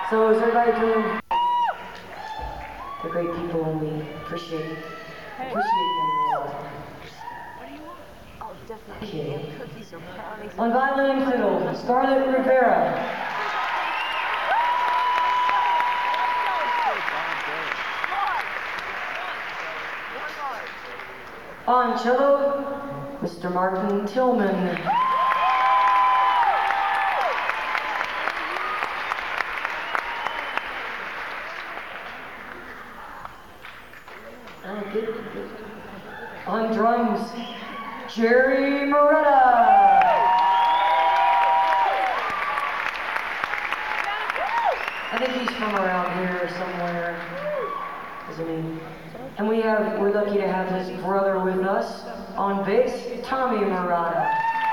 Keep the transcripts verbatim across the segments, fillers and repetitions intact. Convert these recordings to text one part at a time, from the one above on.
So is everybody doing? They're great people, and we appreciate appreciate them a lot. Oh, definitely. Okay. And cookies or brownies. On violin and fiddle, Scarlett Rivera. On cello, Mister Martin Tillman. Oh, good, good. On drums, Jerry Moretta. I think he's from around here somewhere, isn't he? And we have, we're lucky to have his brother with us on bass, Tommy Moretta.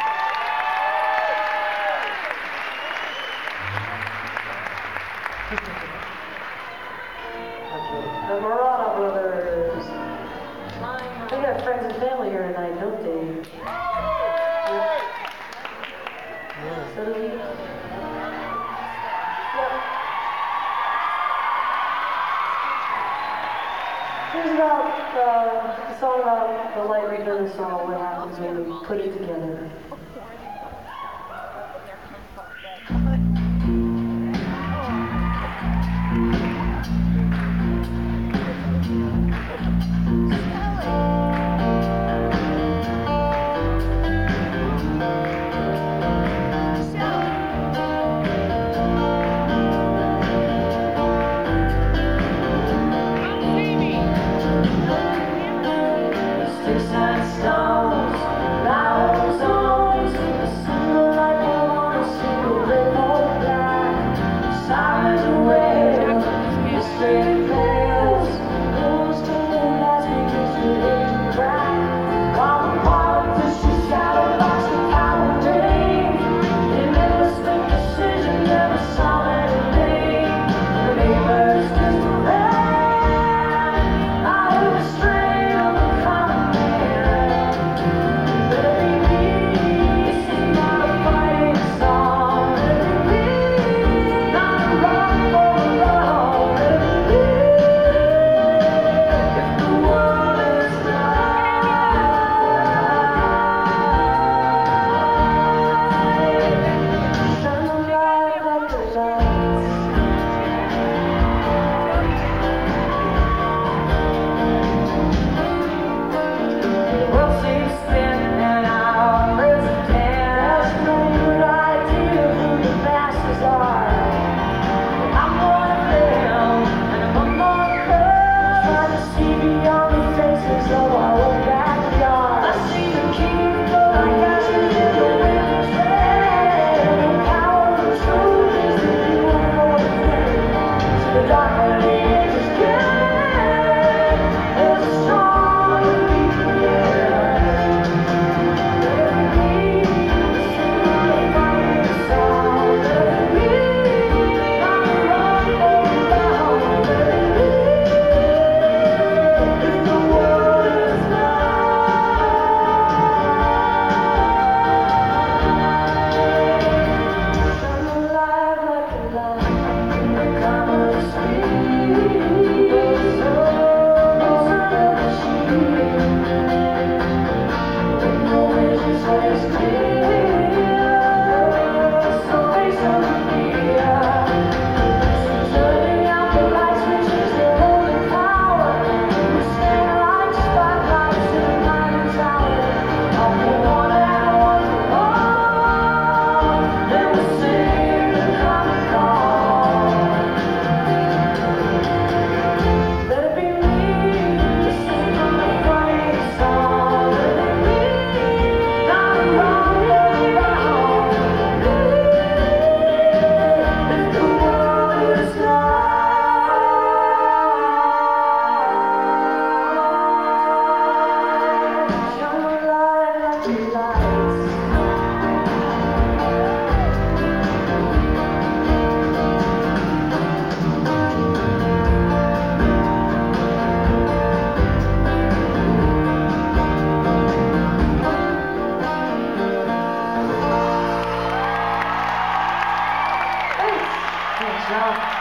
The Moretta brothers. They got friends and family here tonight, don't they? Yeah. So do we. Yep. Here's about uh, a song about the light return of song, what happens when we put it together. Good job.